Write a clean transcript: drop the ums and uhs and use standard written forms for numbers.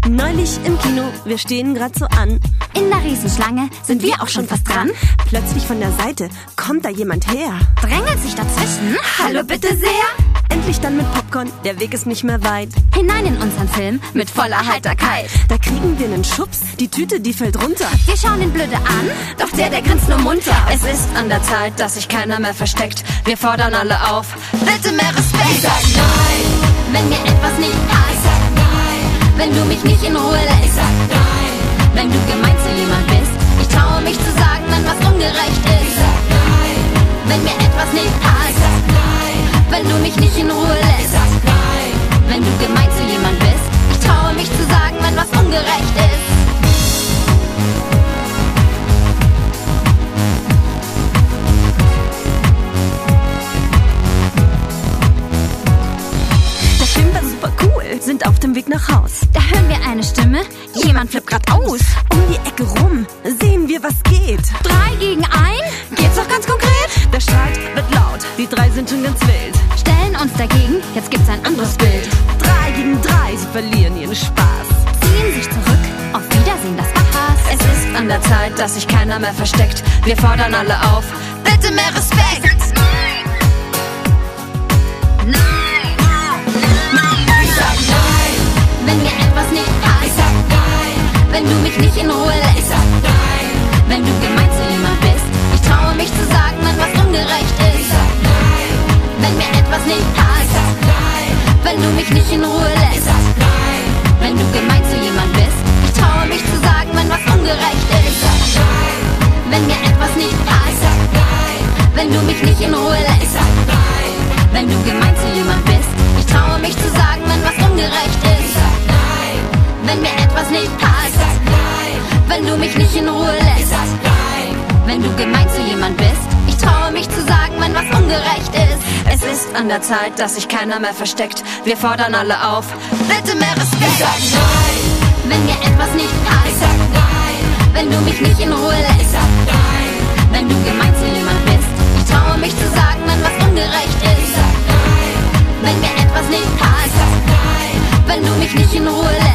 Neulich im Kino, wir stehen grad so an. In der Riesenschlange sind wir auch schon fast dran. Plötzlich von der Seite kommt da jemand her. Drängelt sich dazwischen. Hallo, bitte sehr. Endlich dann mit Popcorn, der Weg ist nicht mehr weit. Hinein in unseren Film mit voller Heiterkeit. Da kriegen wir einen Schubs, die Tüte, die fällt runter. Wir schauen ihn blöde an, doch der grinst nur munter. Es ist an der Zeit, dass sich keiner mehr versteckt. Wir fordern alle auf, bitte mehr Respekt. Ich sag nein, wenn mir etwas nicht passt. Ich sag nein, wenn du mich nicht in Ruhe lässt. Ich sag nein, wenn du gemein zu jemand bist. Ich traue mich zu sagen, wenn was ungerecht ist. Ich sag nein, wenn mir etwas nicht passt. Ich sag nein, wenn du mich nicht in Ruhe lässt. Ich sag nein, wenn du gemein zu jemand bist. Ich traue mich zu sagen, wenn was ungerecht ist. Sind auf dem Weg nach Haus. Da hören wir eine Stimme, jemand flippt grad aus. Um die Ecke rum sehen wir, was geht. 3 gegen 1? Geht's doch ganz konkret? Der Streit wird laut, die 3 sind schon ganz wild. Stellen uns dagegen, jetzt gibt's ein anderes Bild. 3 gegen 3, sie verlieren ihren Spaß. Ziehen sich zurück, auf Wiedersehen, das war's. Es ist an der Zeit, dass sich keiner mehr versteckt. Wir fordern alle auf, bitte mehr Respekt. Wenn mir etwas nicht passt. Ich sag nein, wenn du mich nicht in Ruhe lässt. Ich sag nein, wenn du gemein zu jemand bist. Ich traue mich zu sagen, wenn was ungerecht ist. Ich sag nein, wenn mir etwas nicht passt. Ich sag nein, wenn du mich nicht in Ruhe lässt. Ich sag nein, wenn du gemein zu jemand bist. Ich traue mich zu sagen, wenn was ungerecht ist. Ich sag nein, wenn mir etwas nicht passt. Ich sag nein, wenn du mich nicht in Ruhe lässt. Ich sag nein, wenn du gemein zu jemand bist. Ich traue mich zu sagen, wenn was ungerecht ist. Wenn mir etwas nicht passt, sag nein. Wenn du mich nicht in Ruhe lässt, sag nein. Wenn du gemein zu jemand bist, ich traue mich zu sagen, wenn was ungerecht ist. Es ist an der Zeit, dass sich keiner mehr versteckt. Wir fordern alle auf, bitte mehr Respekt. Ich sag nein, wenn mir etwas nicht passt, ich sag nein. Wenn du mich nicht in Ruhe lässt, ich sag nein. Wenn du gemein zu jemand bist, ich traue mich zu sagen, wenn was ungerecht ist. Ich sag nein, wenn mir etwas nicht passt, ich sag nein. Wenn du mich nicht in Ruhe lässt.